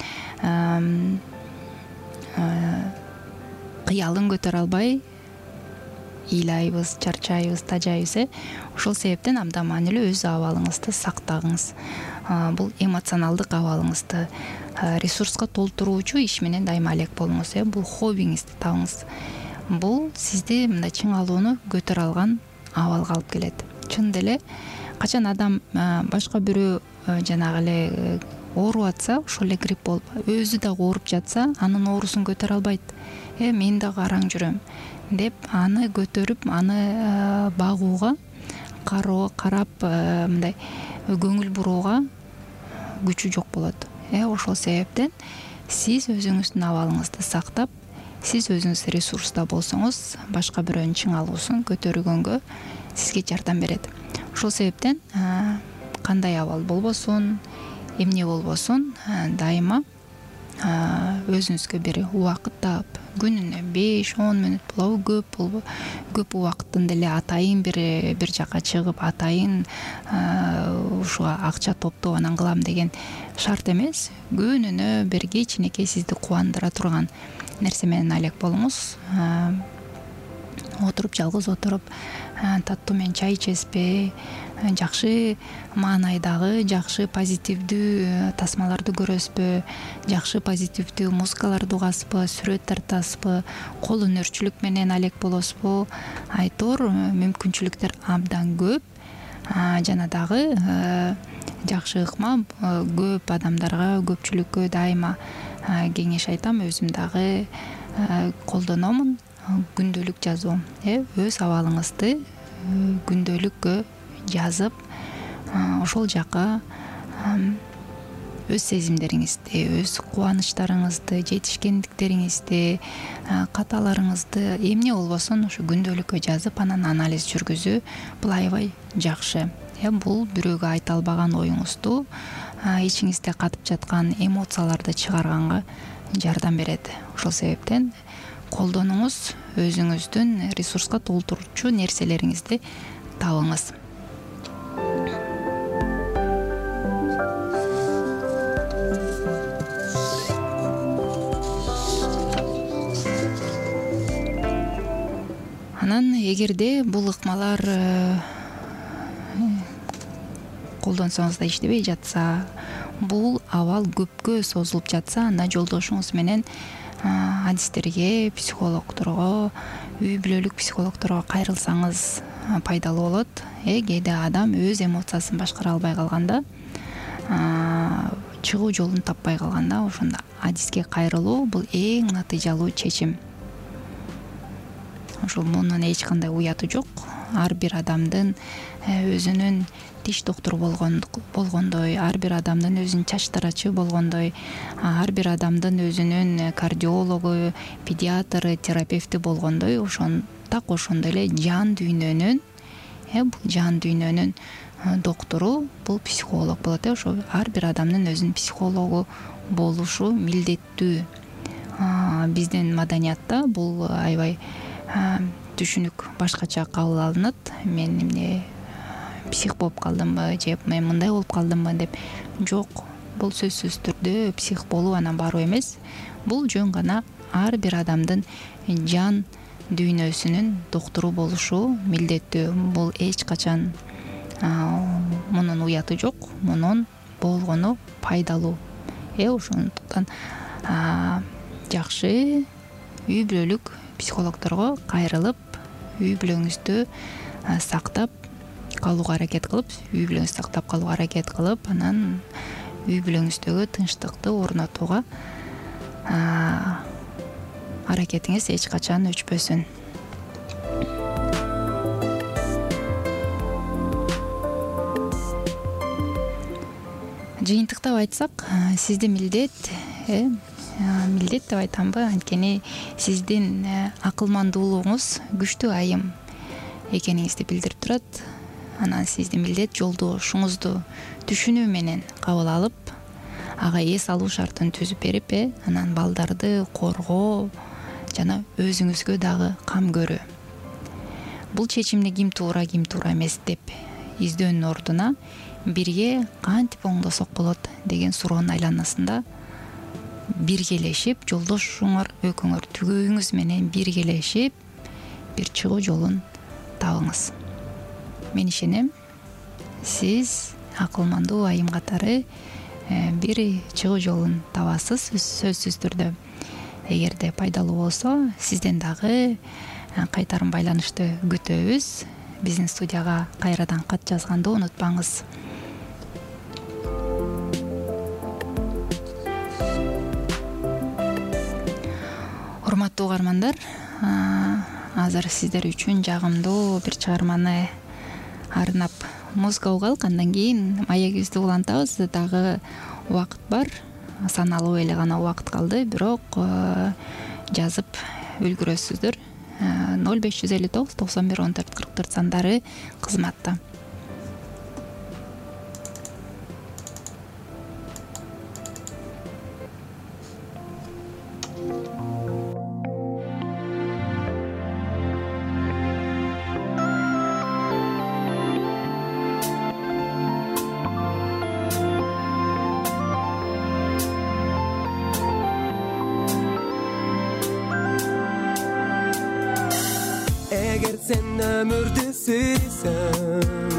кыялын көтөрө албай ыйлайбыз, чарчайбыз, тажайбыз. э Ошол себептен абдан маанилүү өз абалыңызды сактагыңыз. Бул эмоционалдык абалыңызды ресурска толтуруучу иш менен дайыма алек болуңуз. э Бул хоббиңизди табыңыз. Бул сизди мындай чыңалууну көтөрө алган абалга алып келет. Чын деле качан адам башка бирөө жанагы эле ооруп атса, ошол эле грипп болуп, өзү дагы ооруп жатса, анын оорусун көтөрө албайт. Э мен дагы араң жүрөм деп аны көтөрүп, аны багууга, кароо, карап, мындай көңүл бурууга күчү жок болот. Э ошол себептен сиз өзүңүздүн абалыңызды сактап, сиз өзүңүз ресурста болсоңуз, башка бирөөнүн чыңалуусун көтөргөнгө сизге жардам берет. Ошол себептен кандай абал болбосун, эмне болбосун, дайыма өзүңүзгө бир убакыт таап, күнүнө беш он мүнөт болобу, көп болобу, көп убакыттын деле атайын бир бир жака чыгып, атайын ушуга акча топтоп анан кылам деген шарт эмес. Күнүнө бир кичинекей сизди кубандыра турган нерсе менен алек болуңуз. Отуруп, жалгыз отуруп, таттуу менен чай ичесизби, жакшы маанайдагы, жакшы позитивдүү тасмаларды көрөсүзбү, жакшы позитивдүү музыкаларды угасызбы, сүрөт тартасызбы, кол өнөрчүлүк менен алек болосузбу, айтор мүмкүнчүлүктөр абдан көп. Жана дагы жакшы ыкма көп адамдарга, көпчүлүккө дайыма кеңеш айтам, өзүм дагы колдономун. Күндөлүк жазуу, э өз абалыңызды күндөлүккө жазып, ошол жака өз сезимдериңизди, өз кубанычтарыңызды, жетишкендиктериңизди, каталарыңызды, эмне болбосун ушу күндөлүккө жазып, анан анализ жүргүзүү бул аябай жакшы. Э бул бирөөгө айта албаган оюңузду, ичиңизде катып жаткан эмоцияларды чыгарганга жардам берет. Ошол себептен колдонуңуз, өзүңүздүн ресурска толтурчу нерселериңизди табыңыз. Анан эгерде бул ыкмалар колдонсоңуз да иштебей жатса, бул абал көпкө созулуп жатса, анда жолдошуңуз менен адистерге, психологдорго, үй бүлөлүк психологдорго кайрылсаңыз пайдалуу болот. Э кээде адам өз эмоциясын башкара албай калганда, чыгуу жолун таппай калганда, ошондо адиске кайрылуу бул эң натыйжалуу чечим. Ошол мунун эч кандай уяту жок. Ар бир адамдын өзүнүн тиш доктуру болгондой, ар бир адамдын өзүнүн чач тарачы болгондой, ар бир адамдын өзүнүн кардиологу, педиатры, терапевти болгондой, ошон так ошондой эле жан дүйнөнүн, э бул жан дүйнөнүн доктору бул психолог болот. Э ошо ар бир адамдын өзүнүн психологу болушу милдеттүү. Биздин маданиятта бул аябай түшүнүк башкача кабыл алынат. Мен эмне псих болуп калдымбы, же мен мындай болуп калдымбы деп. Жок, бул сөзсүз түрдө псих болуу анан баруу эмес. Бул жөн гана ар бир адамдын жан дүйнөсүнүн доктору болушу милдеттүү. Бул эч качан мунун уяту жок, мунун болгону пайдалуу. Э ошондуктан жакшы үй бүлөлүк психологдорго кайрылып, үй бүлөңүздү сактап калууга аракет кылып, үй бүлөңүздү сактап калууга аракет кылып, анан үй бүлөңүздөгү тынчтыкты орнотууга аракетиңиз эч качан өчпөсүн. Жыйынтыктап айтсак, сизди милдет, э милдет деп айтамбы, анткени сиздин акылмандуулугуңуз күчтүү айым экениңизди билдирип турат. Анан сизди милдет жолдошуңузду түшүнүү менен кабыл алып, ага эс алуу шартын түзүп берип, э анан балдарды коргоо жана өзүңүзгө дагы кам көрүү. Бул чечимди ким туура, ким туура эмес деп издөөнүн ордуна бирге кантип оңдосок болот деген суроонун айланасында биргелешип, жолдошуңар экөөңөр түгөйүңүз менен биргелешип бир чыгуу жолун табыңыз. Мен ишенем, сиз акылмандуу айым катары бир чыгуу жолун табасыз, сөзсүз түрдө. Эгерде пайдалуу болсо, сизден дагы кайтарым байланышты күтөбүз. Биздин студияга кайрадан кат жазганды унутпаңыз. Урматтуу угармандар, азыр сиздер үчүн жагымдуу бир чыгарманы арнап музыка угалык, андан кийин маегибизди улантабыз. Дагы убакыт бар, саналуу эле гана убакыт калды, бирок жазып үлгүрөсүздөр. ноль беш жүз элүү тогуз токсон бир он төрт кырк төрт сандары кызматта. Эгер сен өмүрдү сүйсөң,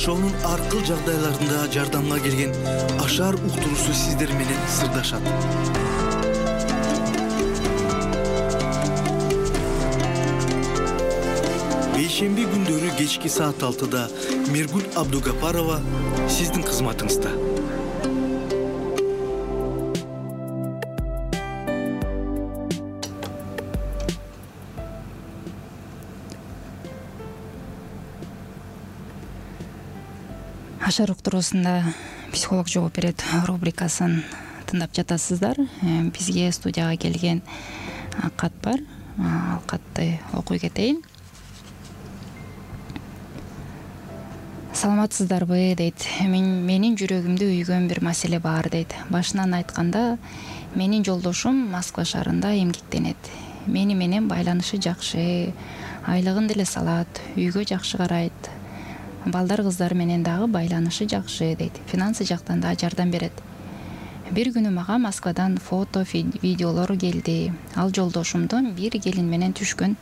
жашоонун ар кыл жагдайларында жардамга келген Ашар уктуруусу сиздер менен сырдашат. Бейшемби күндөрү кечки саат алтыда Миргүл Абдугапарова сиздин кызматыңызда. Ашар уктуруусунда психолог жооп берет рубрикасын тыңдап жатасыздар. Бизге студияга келген кат бар. Ал катты окуй кетейин. Саламатсыздарбы дейт. Мен менин жүрөгүмдү үйгөн бир маселе бар дейт. Башынан айтканда, менин жолдошум Москва шаарында эмгектенет. Мени менен байланышы жакшы, айлыгын деле салат, үйгө жакшы карайт. Балдар кыздар менен дагы байланышы жакшы дейт. Финансы жактан да жардам берет. Бир күнү мага Москвадан фото, видеолор келди. Ал жолдошумдун бир келин менен түшкөн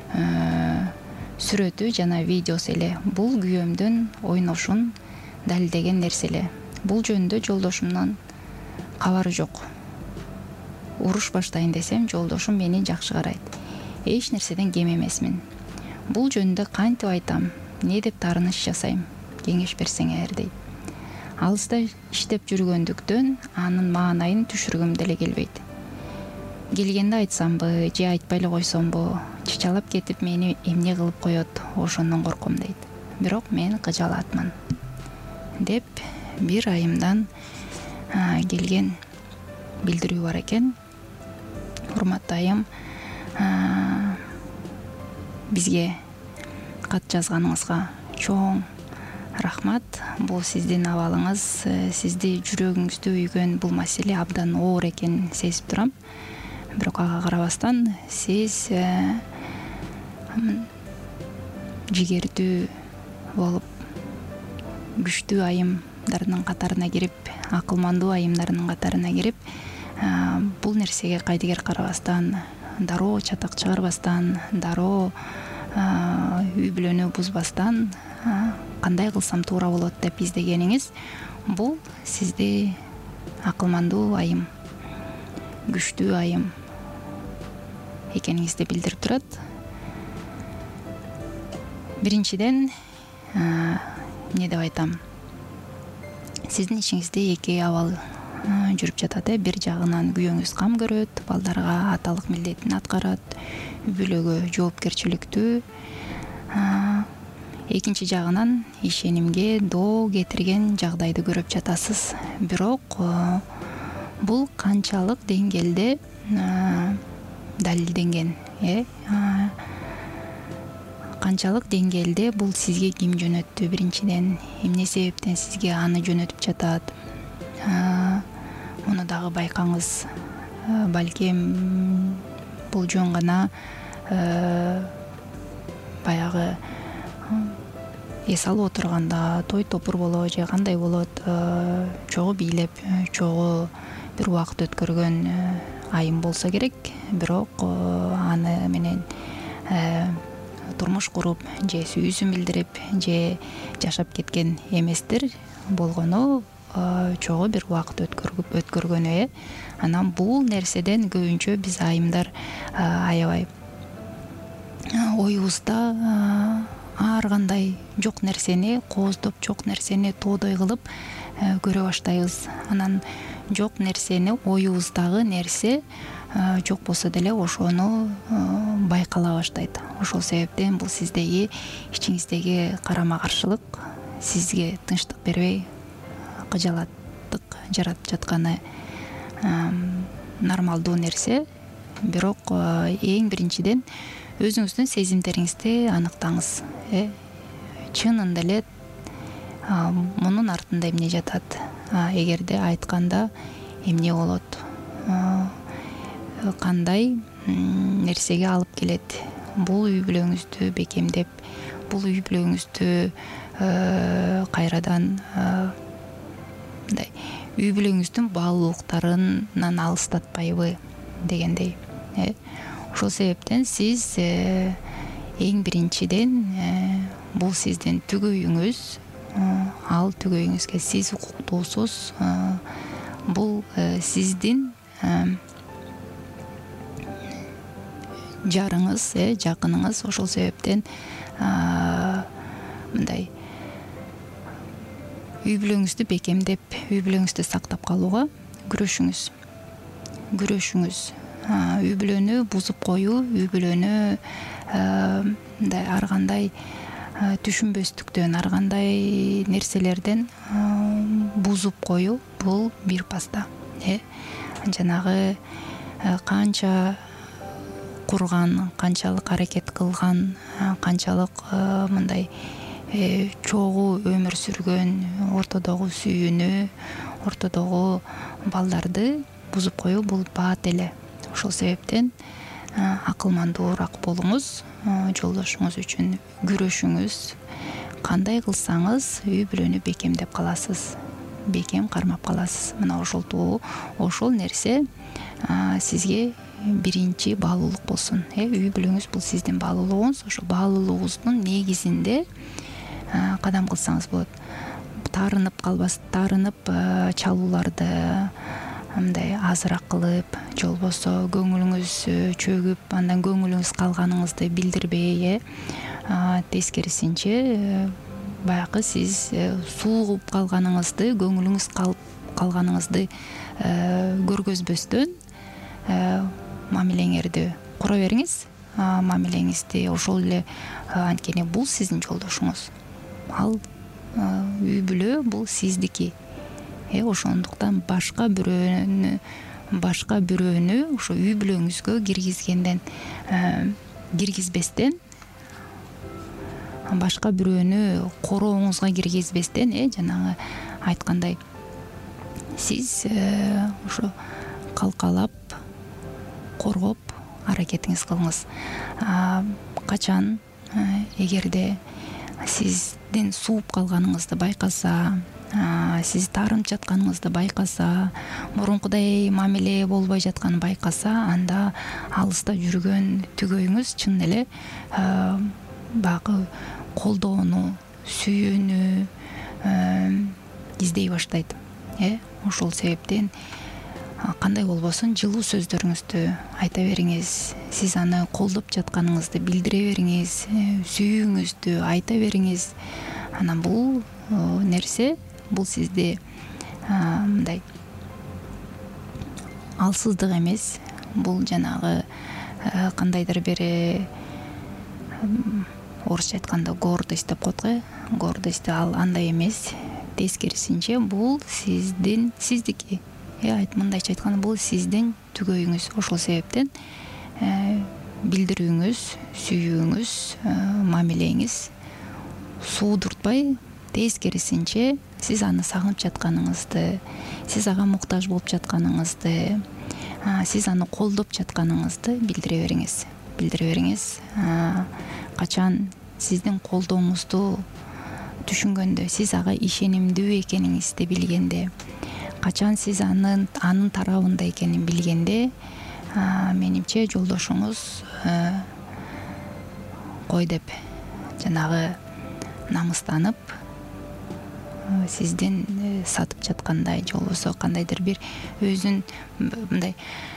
сүрөтү жана видеосу эле. Бул күйөөмдүн ойношун далилдеген нерсе. Бул жөнүндө жолдошумдун кабары жок. Уруш баштайын десем, жолдошум мени жакшы карайт. Эч нерседен кем эмесмин. Бул жөнүндө кантип айтам? Не деп тарыныш жасайм? Кеңеш берсеңер дейт. Алыста иштеп жүргөндүктөн анын маанайын түшүргүм деле келбейт. Келгенде айтсамбы, же айтпай эле койсомбу, чычалап кетип мени эмне кылып коет, ошондон корком дейт. Бирок мен кыжалатмын деп бир айымдан келген билдирүү бар экен. Урматтуу айым, бизге кат жазганыңызга чоң рахмат. Бул сиздин абалыңыз, сизди жүрөгүңүздү үйгөн бул маселе абдан оор экенин сезип турам. Бирок ага карабастан сиз жигердүү болуп, күчтүү айымдардын катарына кирип, акылмандуу айымдардын катарына кирип, бул нерсеге кайдыгер карабастан, дароо чатак чыгарбастан, дароо үй бүлөнү бузбастан кандай кылсам туура болот деп издегениңиз, бул сизди акылмандуу айым, күчтүү айым экениңизди билдирип турат. Биринчиден, эмне деп айтам? Сиздин ичиңизде эки абал жүрүп жатат. Бир жагынан күйөөңүз кам көрөт, балдарга аталык милдетин аткарат, үй бүлөгө жоопкерчиликтүү. Экинчи жагынан ишенимге доо кетирген жагдайды көрүп жатасыз. Бирок бул канчалык деңгээлде далилденген, э? Канчалык деңгээлде бул сизге ким жөнөттү? Биринчиден, эмне себептен сизге аны жөнөтүп жатат? Муну дагы байкаңыз. Балким бул жөн гана баягы эс алып отурганда той топур болот же кандай болот, чогуу бийлеп, чогуу бир убакыт өткөргөн айым болсо керек. Бирок аны менен турмуш куруп, же сүйүүсүн билдирип, же жашап кеткен эместир. Болгону чогуу бир убакыт өткөргөнү, э. Анан бул нерседен көбүнчө биз айымдар аябай оюбузда ар кандай жок нерсени кооздоп, жок нерсени тоодой кылып көрө баштайбыз. Анан жок нерсени, оюбуздагы нерсе жок болсо деле ошону байкала баштайт. Ошол себептен бул сиздеги ичиңиздеги карама каршылык сизге тынчтык бербей, кыжалаттык жаратып жатканы нормалдуу нерсе. Бирок эң биринчиден өзүңүздүн сезимдериңизди аныктаңыз. Чынында эле мунун артында эмне жатат? Эгерде айтканда эмне болот? Кандай нерсеге алып келет? Бул үй бүлөңүздү бекемдеп, бул үй бүлөңүздү кайрадан мындай үй бүлөңүздүн баалуулуктарынан алыстатпайбы дегендей. Ошол себептен сиз эң биринчиден бул сиздин түгүүңүз, ал түгөйүңүзгө сиз укуктуусуз. Бул сиздин жарыңыз, жакыныңыз. Ошол себептен мындай үй бүлөңүздү бекемдеп, үй бүлөңүздү сактап калууга күрөшүңүз. Күрөшүңүз. Үй бүлөнү бузуп коюу, үй бүлөнү мындай ар кандай түшүнбөстүктөн, ар кандай нерселерден бузуп коюу бул бир паста. Жанагы канча курган, канчалык аракет кылган, канчалык мындай чогуу өмүр сүргөн, ортодогу сүйүүнү, ортодогу балдарды бузуп коюу бул баат эле. Ошол себептен акылмандуураак болуңуз, жолдошуңуз үчүн күрөшүңүз. Кандай кылсаңыз үй бүлөнү бекемдеп каласыз, бекем кармап каласыз. Мына ошол ошол нерсе сизге биринчи баалуулук болсун. Үй бүлөңүз бул сиздин баалуулугуңуз. Ошо баалуулугуңуздун негизинде кадам кылсаңыз болот. Таарынып калбас, таарынып чалууларды мындай азыраак кылып, же болбосо көңүлүңүз чөгүп, андан көңүлүңүз калганыңызды билдирбей, тескерисинче баягы сиз суугуп калганыңызды, көңүлүңүз калганыңызды көргөзбөстөн мамилеңерди кура бериңиз. Мамилеңизди ошол эле, анткени бул сиздин жолдошуңуз. Ал үй бүлө бул сиздики. Ошондуктан башка бирөөнү башка бирөөнү ошо үй бүлөңүзгө киргизгенден киргизбестен, башка бирөөнү корооңузга киргизбестен, жанагы айткандай, сиз ошо калкалап, коргоп аракетиңиз кылыңыз. Качан эгерде сиздин сууп калганыңызды байкаса, сиз таарынып жатканыңызды байкаса, мурункудай мамиле болбой жатканын байкаса, анда алыста жүргөн түгөйүңүз чын эле баягы колдоону, сүйүүнү издей баштайт. Ошол себептен кандай болбосун жылуу сөздөрүңүздү айта бериңиз. Сиз аны колдоп жатканыңызды билдире бериңиз, сүйүүңүздү айта бериңиз. Анан бул нерсе бул сизди мындай алсыздык эмес, бул жанагы кандайдыр бир орусча айтканда гордость деп коет го. Гордость ал андай эмес. Тескерисинче бул сиздин сиздики. Мындайча айтканда бул сиздин түгөйүңүз. Ошол себептен билдирүүңүз, сүйүүңүз, мамилеңиз суудуртпай, тескерисинче сиз аны сагынып жатканыңызды, сиз ага муктаж болуп жатканыңызды, сиз аны колдоп жатканыңызды билдире бериңиз. Билдире бериңиз. Качан сиздин колдооңузду түшүнгөндө, сиз ага ишенимдүү экениңизди билгенде, качан сиз анын анын тарабында экенин билгенде, менимче жолдошуңуз кой деп жанагы намыстанып, сиздин сатып жаткандай, же болбосо кандайдыр бир өзүн мындай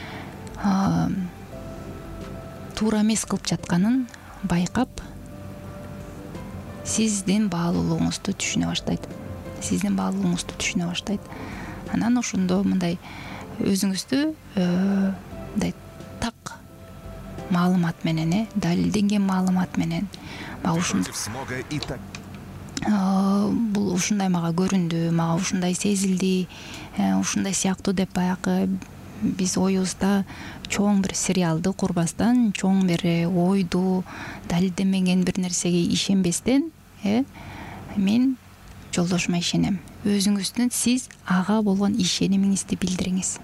туура эмес кылып жатканын байкап, сиздин баалуулугуңузду түшүнө баштайт. Сиздин баалуулугуңузду түшүнө баштайт. Анан ошондо мындай өзүңүздү мындай так маалымат менен, далилденген маалымат менен, бул ушундай мага көрүндү, мага ушундай сезилди, ушундай сыяктуу деп баягы биз оюбузда чоң бир сериалды курбастан, чоң бир ойду, далилденбеген бир нерсеге ишенбестен, мен жолдошума ишенем. Өзүңүздүн сиз ага болгон ишенимиңизди билдириңиз.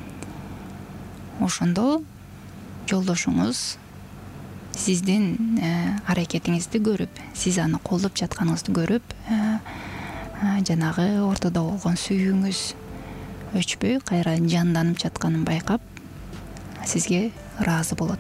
Ошондо жолдошуңуз сиздин аракетиңизди көрүп, сиз аны колдоп жатканыңызды көрүп, жанагы ортодо болгон сүйүүңүз өчпөй, кайра жанданып жатканын байкап, сизге ыраазы болот.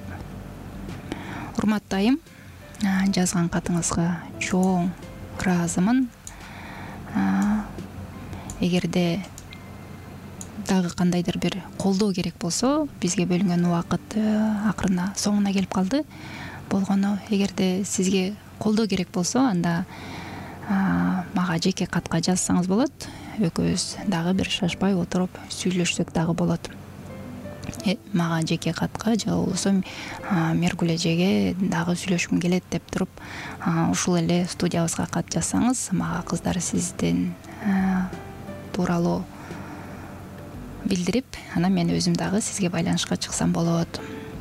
Урматтуу айым, жазган катыңызга чоң ыраазымын. эгерде дагы кандайдыр бир колдоо керек болсо, бизге бөлүнгөн убакыт акырына соңуна келип калды. Болгону эгерде сизге колдоо керек болсо, анда мага жеке катка жазсаңыз болот. Экөөбүз дагы бир шашпай отуруп сүйлөшсөк дагы болот. Мага жеке катка же болбосо Мергүл эжеге дагы сүйлөшкүм келет деп туруп, ушул эле студиябызга кат жазсаңыз, мага кыздар сиздин тууралуу билдирип, анан мен өзүм дагы сизге байланышка чыксам болот.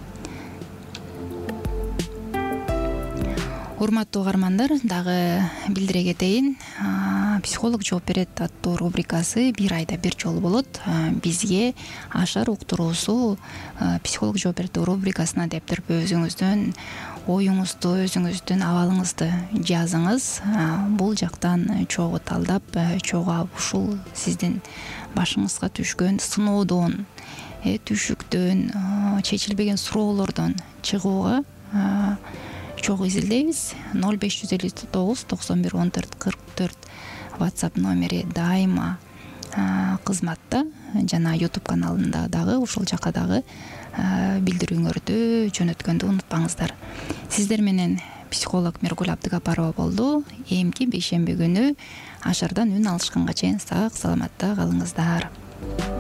Урматтуу угармандар, дагы билдире кетейин, психолог жооп берет аттуу рубрикасы бир айда бир жолу болот. Бизге Ашар уктуруусу психолог жооп берет рубрикасына деп туруп өзүңүздүн оюңузду, өзүңүздүн абалыңызды жазыңыз. Бул жактан чогуу талдап, чогуу ушул сиздин башыңызга түшкөн сыноодон, түшүктөн, чечилбеген суроолордон чыгууга чогуу изилдейбиз. ноль беш жүз элүү тогуз токсон бир он төрт кырк төрт WhatsApp номери дайыма кызматта, жана YouTube каналында дагы ушул жака дагы билдирүүңөрдү жөнөткөндү унутпаңыздар. Сиздер менен психолог Мергүл Абдыгапарова болду. Эмки бейшемби күнү Ашардан үн алышканга чейин сак саламатта калыңыздар.